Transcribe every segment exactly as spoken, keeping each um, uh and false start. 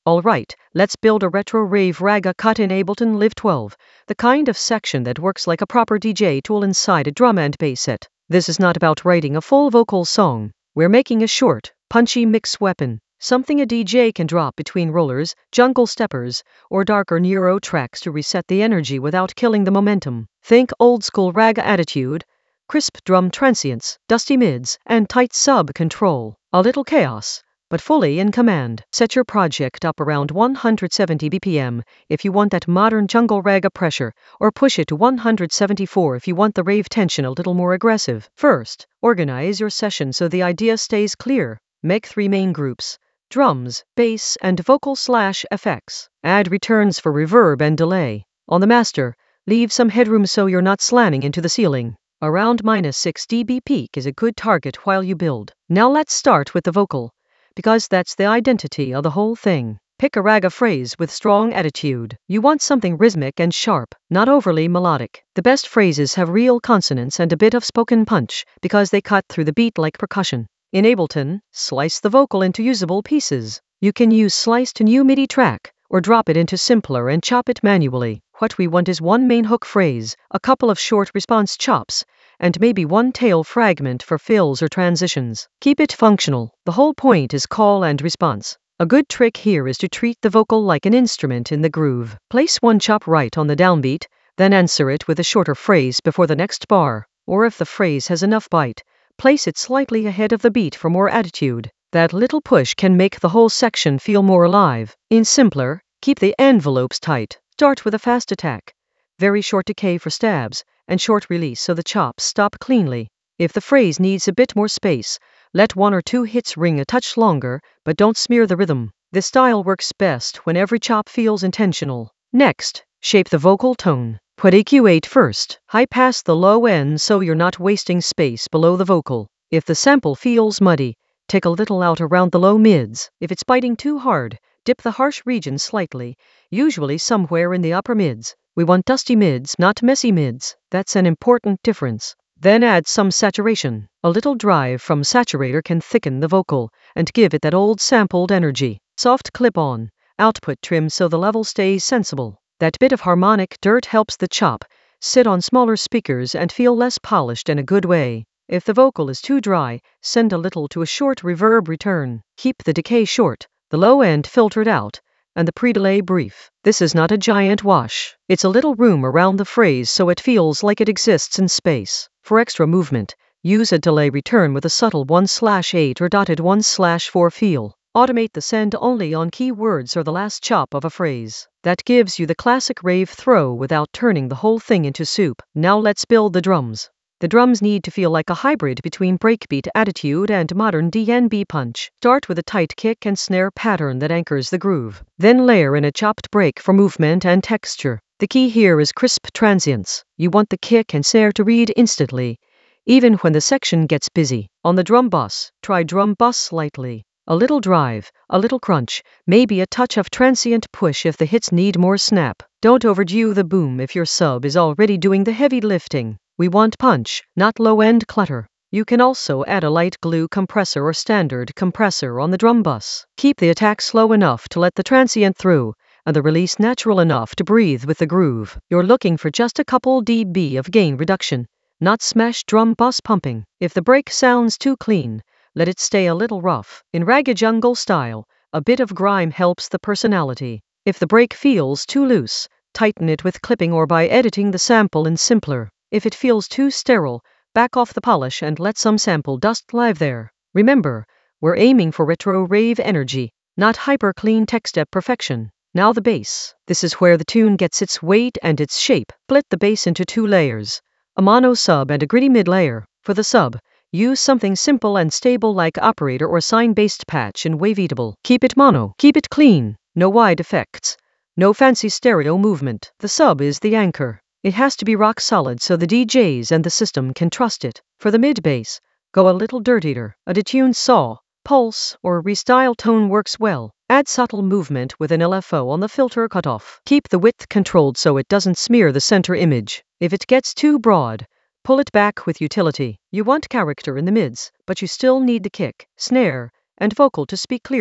Alright, let's build a retro rave raga cut in Ableton Live twelve, the kind of section that works like a proper D J tool inside a drum and bass set. This is not about writing a full vocal song. We're making a short, punchy mix weapon, something a D J can drop between rollers, jungle steppers, or darker neuro tracks to reset the energy without killing the momentum. Think old school raga attitude, crisp drum transients, dusty mids, and tight sub control. A little chaos, but fully in command. Set your project up around one hundred seventy B P M if you want that modern jungle raga pressure, or push it to one hundred seventy-four if you want the rave tension a little more aggressive. First, organize your session so the idea stays clear. Make three main groups: drums, bass, and vocal slash effects. Add returns for reverb and delay. On the master, leave some headroom so you're not slamming into the ceiling. Around minus six decibels peak is a good target while you build. Now let's start with the vocal, because that's the identity of the whole thing. Pick a raga phrase with strong attitude. You want something rhythmic and sharp, not overly melodic. The best phrases have real consonants and a bit of spoken punch, because they cut through the beat like percussion. In Ableton, slice the vocal into usable pieces. You can use slice to new MIDI track, or drop it into simpler and chop it manually. What we want is one main hook phrase, a couple of short response chops, and maybe one tail fragment for fills or transitions. Keep it functional. The whole point is call and response. A good trick here is to treat the vocal like an instrument in the groove. Place one chop right on the downbeat, then answer it with a shorter phrase before the next bar. Or if the phrase has enough bite, place it slightly ahead of the beat for more attitude. That little push can make the whole section feel more alive. In simpler, keep the envelopes tight. Start with a fast attack, very short decay for stabs, and short release so the chops stop cleanly. If the phrase needs a bit more space, let one or two hits ring a touch longer, but don't smear the rhythm. This style works best when every chop feels intentional. Next, shape the vocal tone. Put E Q eight first. High pass the low end so you're not wasting space below the vocal. If the sample feels muddy, take a little out around the low mids. If it's biting too hard, dip the harsh region slightly, usually somewhere in the upper mids. We want dusty mids, not messy mids. That's an important difference. Then add some saturation. A little drive from saturator can thicken the vocal and give it that old sampled energy. Soft clip-on, output trim so the level stays sensible. That bit of harmonic dirt helps the chop sit on smaller speakers and feel less polished in a good way. If the vocal is too dry, send a little to a short reverb return. Keep the decay short, the low end filtered out, and the pre-delay brief. This is not a giant wash. It's a little room around the phrase so it feels like it exists in space. For extra movement, use a delay return with a subtle one slash eight or dotted one slash four feel. Automate the send only on keywords or the last chop of a phrase. That gives you the classic rave throw without turning the whole thing into soup. Now let's build the drums. The drums need to feel like a hybrid between breakbeat attitude and modern D N B punch. Start with a tight kick and snare pattern that anchors the groove. Then layer in a chopped break for movement and texture. The key here is crisp transients. You want the kick and snare to read instantly, even when the section gets busy. On the drum bus, try drum bus slightly. A little drive, a little crunch, maybe a touch of transient push if the hits need more snap. Don't overdo the boom if your sub is already doing the heavy lifting. We want punch, not low-end clutter. You can also add a light glue compressor or standard compressor on the drum bus. Keep the attack slow enough to let the transient through, and the release natural enough to breathe with the groove. You're looking for just a couple dB of gain reduction, not smash drum bus pumping. If the break sounds too clean, let it stay a little rough. In raga jungle style, a bit of grime helps the personality. If the break feels too loose, tighten it with clipping or by editing the sample in simpler. If it feels too sterile, back off the polish and let some sample dust live there. Remember, we're aiming for retro rave energy, not hyper clean tech step perfection. Now the bass. This is where the tune gets its weight and its shape. Split the bass into two layers, a mono sub and a gritty mid layer. For the sub, use something simple and stable like operator or sine-based patch in Waveatable. Keep it mono. Keep it clean. No wide effects. No fancy stereo movement. The sub is the anchor. It has to be rock solid so the D Js and the system can trust it. For the mid bass, go a little dirtier. A detuned saw, pulse, or restyle tone works well. Add subtle movement with an L F O on the filter cutoff. Keep the width controlled so it doesn't smear the center image. If it gets too broad, pull it back with utility. You want character in the mids, but you still need the kick, snare, and vocal to speak clearly.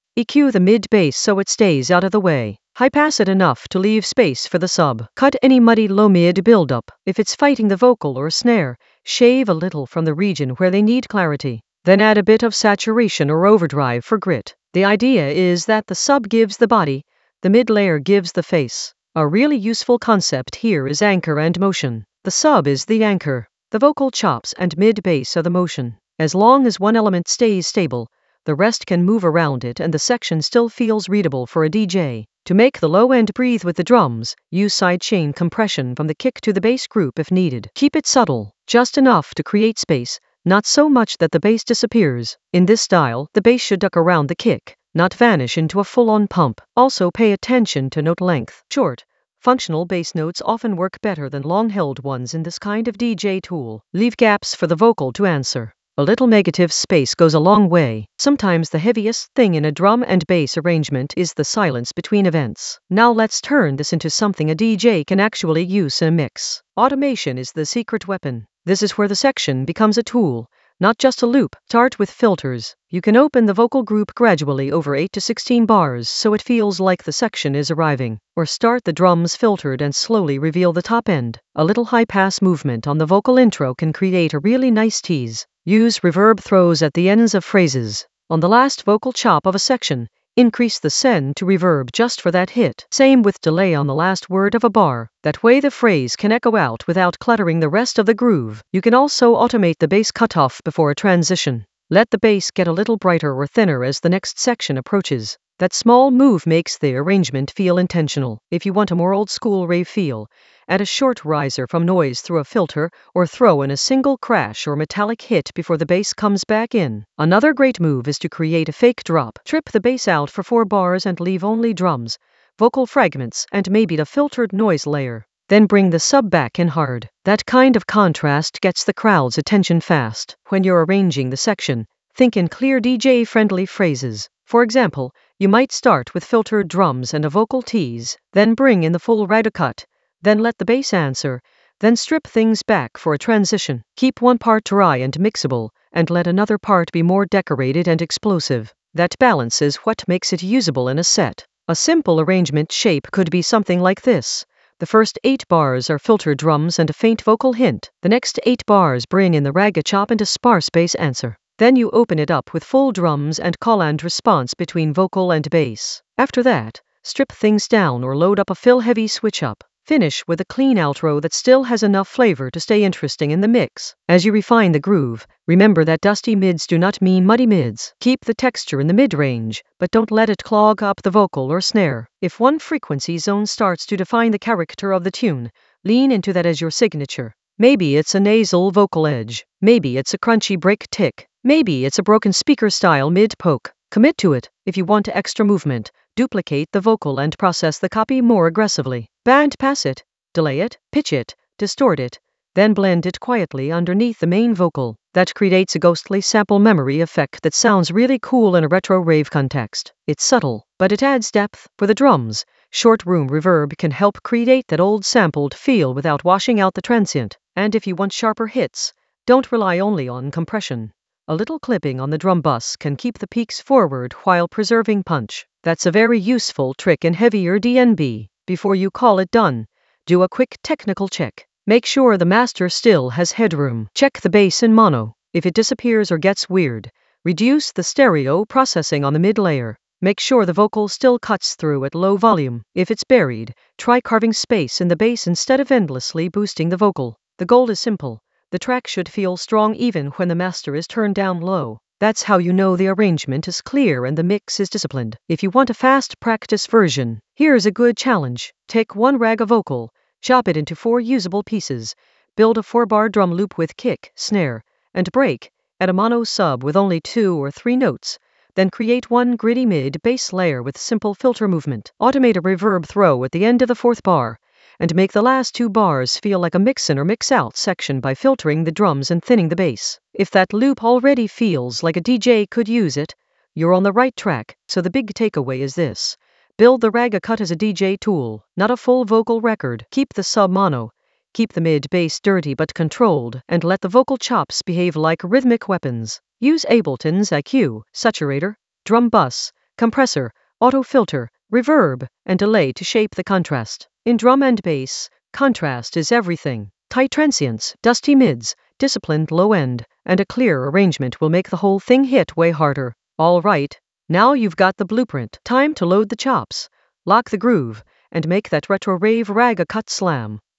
E Q the mid-bass so it stays out of the way. High-pass it enough to leave space for the sub. Cut any muddy low-mid buildup. If it's fighting the vocal or snare, shave a little from the region where they need clarity. Then add a bit of saturation or overdrive for grit. The idea is that the sub gives the body, the mid-layer gives the face. A really useful concept here is anchor and motion. The sub is the anchor. The vocal chops and mid-bass are the motion. As long as one element stays stable, the rest can move around it and the section still feels readable for a D J. To make the low end breathe with the drums, use sidechain compression from the kick to the bass group if needed. Keep it subtle, just enough to create space, not so much that the bass disappears. In this style, the bass should duck around the kick, not vanish into a full-on pump. Also pay attention to note length. Short, functional bass notes often work better than long-held ones in this kind of D J tool. Leave gaps for the vocal to answer. A little negative space goes a long way. Sometimes the heaviest thing in a drum and bass arrangement is the silence between events. Now let's turn this into something a D J can actually use in a mix. Automation is the secret weapon. This is where the section becomes a tool, not just a loop. Start with filters. You can open the vocal group gradually over eight to sixteen bars so it feels like the section is arriving. Or start the drums filtered and slowly reveal the top end. A little high-pass movement on the vocal intro can create a really nice tease. Use reverb throws at the ends of phrases. On the last vocal chop of a section, increase the send to reverb just for that hit. Same with delay on the last word of a bar. That way the phrase can echo out without cluttering the rest of the groove. You can also automate the bass cutoff before a transition. Let the bass get a little brighter or thinner as the next section approaches. That small move makes the arrangement feel intentional. If you want a more old-school rave feel, add a short riser from noise through a filter, or throw in a single crash or metallic hit before the bass comes back in. Another great move is to create a fake drop. Trip the bass out for four bars and leave only drums, vocal fragments, and maybe the filtered noise layer. Then bring the sub back in hard. That kind of contrast gets the crowd's attention fast. When you're arranging the section, think in clear D J-friendly phrases. For example, you might start with filtered drums and a vocal tease, then bring in the full raga cut, then let the bass answer, then strip things back for a transition. Keep one part dry and mixable, and let another part be more decorated and explosive. That balance is what makes it usable in a set. A simple arrangement shape could be something like this. The first eight bars are filtered drums and a faint vocal hint. The next eight bars bring in the raga chop and a sparse bass answer. Then you open it up with full drums and call and response between vocal and bass. After that, strip things down or load up a fill-heavy switch-up. Finish with a clean outro that still has enough flavor to stay interesting in the mix. As you refine the groove, remember that dusty mids do not mean muddy mids. Keep the texture in the mid-range, but don't let it clog up the vocal or snare. If one frequency zone starts to define the character of the tune, lean into that as your signature. Maybe it's a nasal vocal edge. Maybe it's a crunchy break tick. Maybe it's a broken speaker-style mid-poke. Commit to it. If you want extra movement, duplicate the vocal and process the copy more aggressively. Band pass it, delay it, pitch it, distort it, then blend it quietly underneath the main vocal. That creates a ghostly sample memory effect that sounds really cool in a retro rave context. It's subtle, but it adds depth. For the drums, short room reverb can help create that old sampled feel without washing out the transient. And if you want sharper hits, don't rely only on compression. A little clipping on the drum bus can keep the peaks forward while preserving punch. That's a very useful trick in heavier D N B. Before you call it done, do a quick technical check. Make sure the master still has headroom. Check the bass in mono. If it disappears or gets weird, reduce the stereo processing on the mid layer. Make sure the vocal still cuts through at low volume. If it's buried, try carving space in the bass instead of endlessly boosting the vocal. The goal is simple. The track should feel strong even when the master is turned down low. That's how you know the arrangement is clear and the mix is disciplined. If you want a fast practice version, here's a good challenge. Take one raga vocal, chop it into four usable pieces, build a four-bar drum loop with kick, snare, and break, add a mono sub with only two or three notes, then create one gritty mid-bass layer with simple filter movement. Automate a reverb throw at the end of the fourth bar, and make the last two bars feel like a mix-in or mix-out section by filtering the drums and thinning the bass. If that loop already feels like a D J could use it, you're on the right track. So the big takeaway is this. Build the raga cut as a D J tool, not a full vocal record. Keep the sub mono, keep the mid-bass dirty but controlled, and let the vocal chops behave like rhythmic weapons. Use Ableton's I Q, Saturator, Drum Bus, compressor, auto filter, reverb, and delay to shape the contrast. In drum and bass, contrast is everything. Tight transients, dusty mids, disciplined low end, and a clear arrangement will make the whole thing hit way harder. All right, now you've got the blueprint. Time to load the chops, lock the groove, and make that retro rave rag a cut slam.